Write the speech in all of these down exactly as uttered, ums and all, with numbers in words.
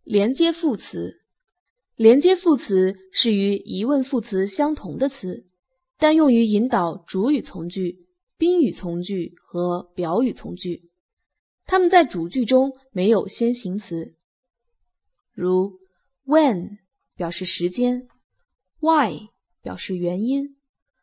连接副词。连接副词是与疑问副词相同的词，但用于引导主语从句、宾语从句和表语从句。它们在主句中没有先行词，如 when 表示时间， why 表示原因，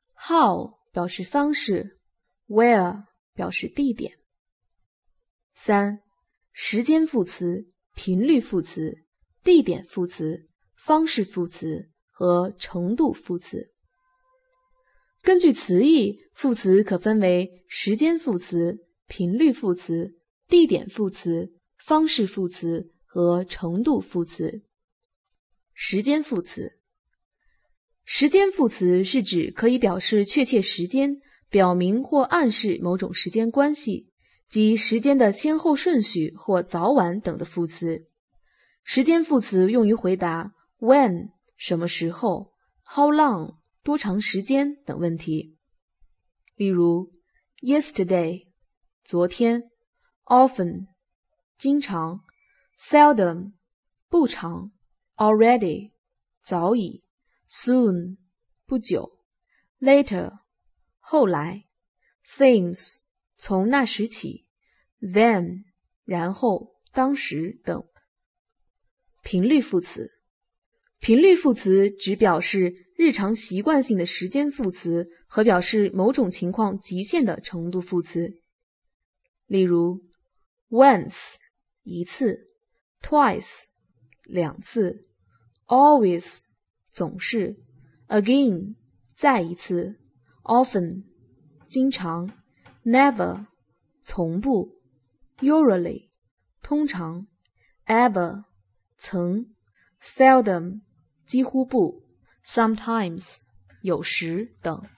how 表示方式， where 表示地点。三、时间副词、频率副词、地点副词、方式副词和程度副词。根据词义，副词可分为时间副词、频率副词、地点副词、方式副词和程度副词。时间副词。时间副词是指可以表示确切时间，表明或暗示某种时间关系，即时间的先后顺序或早晚等的副词。时间副词用于回答 when 什么时候、how long 多长时间等问题。例如 yesterday 昨天， often 经常， seldom 不常， already 早已， soon 不久， later 后来， since 从那时起， then 然后，当时等。频率副词。频率副词指表示日常习惯性的时间副词和表示某种情况极限的程度副词。例如 once 一次， twice 两次， always 总是， again 再一次， often 经常， never 从不， usually 通常， ever 曾， seldom 几乎不， sometimes 有时等。